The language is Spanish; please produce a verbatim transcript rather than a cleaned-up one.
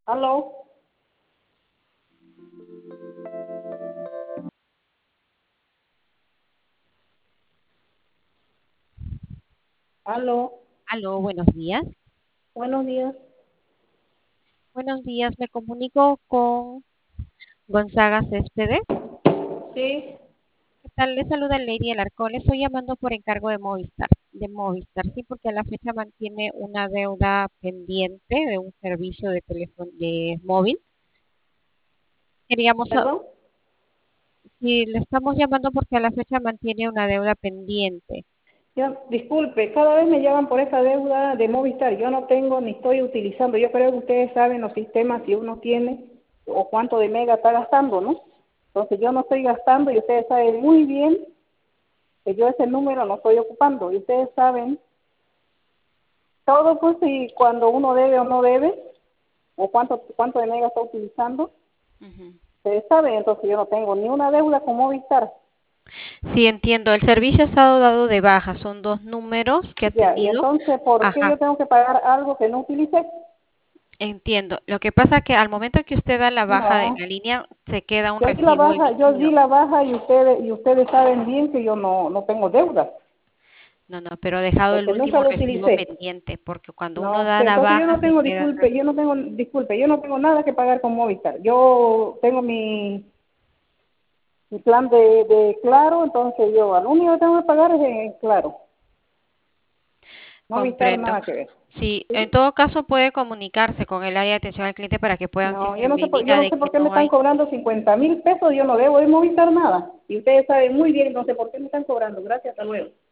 Aló, aló, Aló, buenos días. buenos días. Buenos días, me comunico con Gonzaga Céspedes. Sí, ¿Qué tal? Le saluda Lady Alarcón. Le estoy llamando por encargo de Movistar. De Movistar, sí, porque a la fecha mantiene una deuda pendiente de un servicio de teléfono de móvil. Queríamos, sa- perdón. si le estamos llamando porque a la fecha mantiene una deuda pendiente. Ya, disculpe, cada vez me llaman por esa deuda de Movistar. Yo no tengo ni estoy utilizando. Yo creo que ustedes saben los sistemas si uno tiene o cuánto de mega está gastando, ¿no? Entonces yo no estoy gastando y ustedes saben muy bien que yo ese número no estoy ocupando. Y ustedes saben todo, pues, y cuando uno debe o no debe, o cuánto, cuánto de mega está utilizando. Ujú. Ustedes saben, entonces yo no tengo ni una deuda con Movistar. Sí, entiendo. El servicio ha estado dado de baja. Son dos números que ha Ya, y tenido. entonces, ¿por qué Ajá. yo tengo que pagar algo que no utilicé? Entiendo. Lo que pasa es que al momento que usted da la baja de No, la línea, se queda un yo di la recibo baja, yo di emitido. la baja y ustedes y ustedes saben bien que yo no no tengo deuda, No, no, pero ha dejado el porque nunca último lo recibo utilicé. pendiente, porque cuando uno No, da que la entonces yo baja no se tengo, queda el disculpe, recibo. yo no tengo, disculpe, yo no tengo nada que pagar con Movistar. Yo tengo mi, mi plan de, de Claro, entonces yo al único que tengo que pagar es en Claro. Movistar Comprendo. nada que ver. Sí, en ¿Sí? todo caso puede comunicarse con el área de atención al cliente para que puedan, si es No, que yo no sé por, yo verifica no de sé que por qué me no están hay. cobrando cincuenta mil pesos, yo no debo de Movistar nada. Y ustedes saben muy bien, no sé por qué me están cobrando. Gracias, hasta luego.